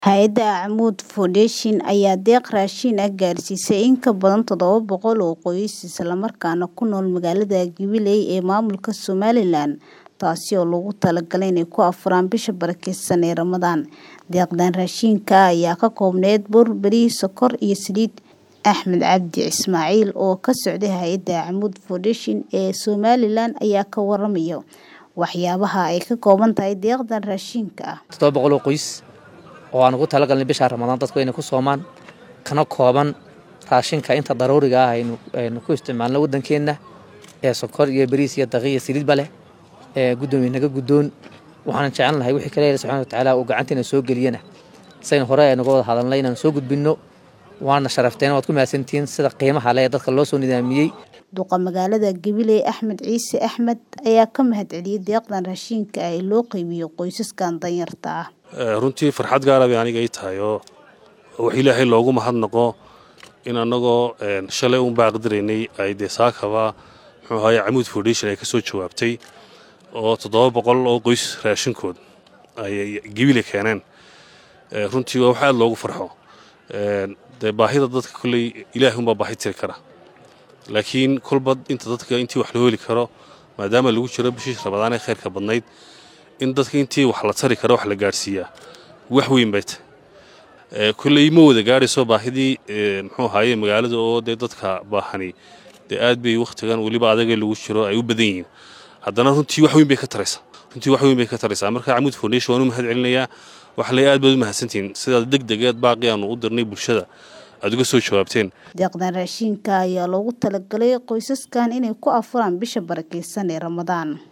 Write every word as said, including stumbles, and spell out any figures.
Hay'adda Amoud Foundation ayaa deeq raashin ah gaarsiisay in ka badan toddoba boqol oo qoys isla markaana ku nool magaalada Jubilee ee maamulka Somaliland, taasi oo loogu talagalay inay ku afuraan bisha barakeysan ee Ramadaan. Deeqdan raashinka ayaa ka koobneyd bur, bariis, sokor iyo saliid. Axmed Cabdi Ismaaciil oo ka socday Hay'adda Amoud Foundation ee Somaliland ayaa ka waramaya waxyaabaha ay ka kooban tahay deeqdan raashinka ah. toddoba boqol oo qoys oo aan ugu talagalnay bisha Ramadaan dadku inay ku soomaan kana kooban raashinka inta daruuriga ah aynu aynu ku isticmaalno wadankeena ee sokor iyo bariis iyo daqiiq iyo saliid bale ee gudoomiye naga gudoon waxaan jecelnahay wixii kale Ilaahay subhanahu wa ta'ala uu gacanteena soo galiyana sayn hore aynu uga wada hadalnay inaan soo gudbino waana sharafteen waad ku mahadsantiin sida qiimaha leh dadka loo soo nidaamiyay. Duqa magaalada Jubilee Axmed Ciise Axmed ayaa ka mahadceliyay deeqdan raashinka ay loo qeybiyo qoysaskan danyarta ah. runtii farxad gaar ah bay aniga ay tahay oo wax Ilaahay loogu mahadnaqo in anagoo shalay uun baaqdireynay ay deesaakaba muxuu ahaay Amoud Foundation ay ka soo jawaabtay oo toddoba boqol oo qoys raashinkood ay Jubilee keeneen runtii waa wax aad loogu farxo ee baahida dadka kulay Ilaahay uma baahi tiri kara laakiin kulbad inta dadka intii wax loo heli karo maadaama lagu jiro bishii Ramadaan ee khayrka badnayd in dadka intii wax la tari karo wax la gaarsiiyaa wax weyn bay tahay kulay ma wada gaarayso baahidii muxuu ahaayay magaalada oo dadka baahani aad bay waqtigan waliba adaga lagu jiro ay u badan yihiin haddana runtii wax weyn bay ka taraysaa runtii wax weyn bay ka taraysaa marka Amoud Foundation waanu mahad celinayaa wax la aad baad u mahadsantiin sida degdegeed baaqi aanu u dirnay bulshada aad uga soo jawaabteen. Deeqdan raashinka ayaa loogu talagalay qoysaskan inay ku afuraan bisha barakeysan ee Ramadaan.